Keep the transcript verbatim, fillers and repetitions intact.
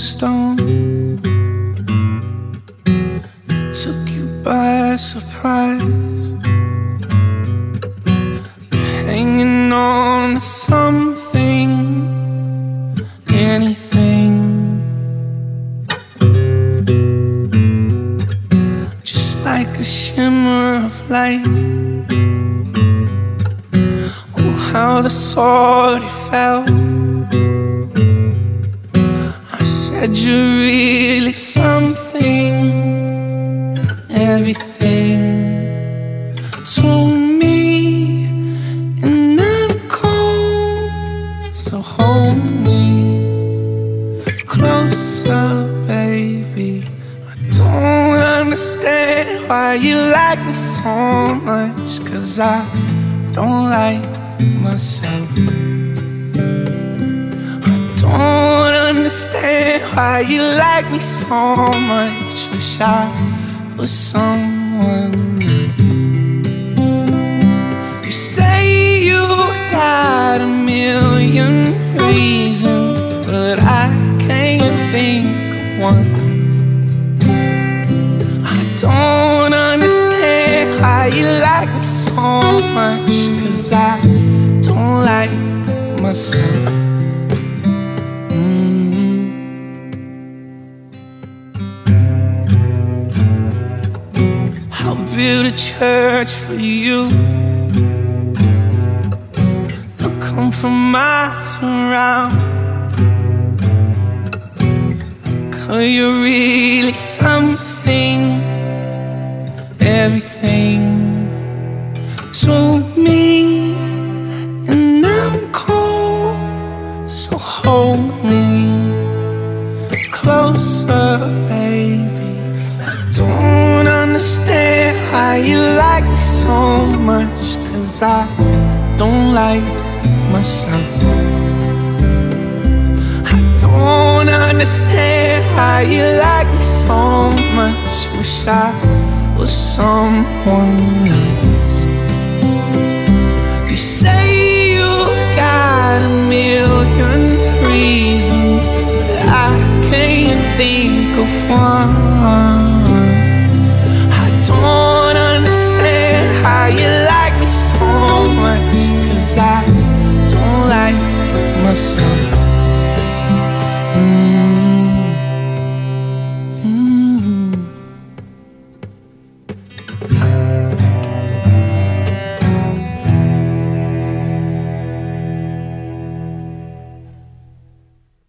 stone. It took you by surprise. You're hanging on to something, anything, just like a shimmer of light. Oh, how the sword it fell. I said you're really something, everything to me, and I'm cold, so hold me closer, baby. I don't understand why you like me so much, 'cause I don't like myself. I don't understand why you like me so much. Wish I was someone else. You say you got a million reasons, but I can't think of one. I don't understand why you like me so much, 'cause I don't like myself. Mm-hmm. I'll build a church for you. They'll come from miles around, 'cause you're really something, everything to me, and I'm cold, so hold me closer, baby. I don't understand why you like me so much, 'cause I don't like myself. I don't understand why you like me so much. Wish I was someone else. You say you got a million reasons, but I can't think of one. I don't understand how you like me so much, 'cause I don't like myself.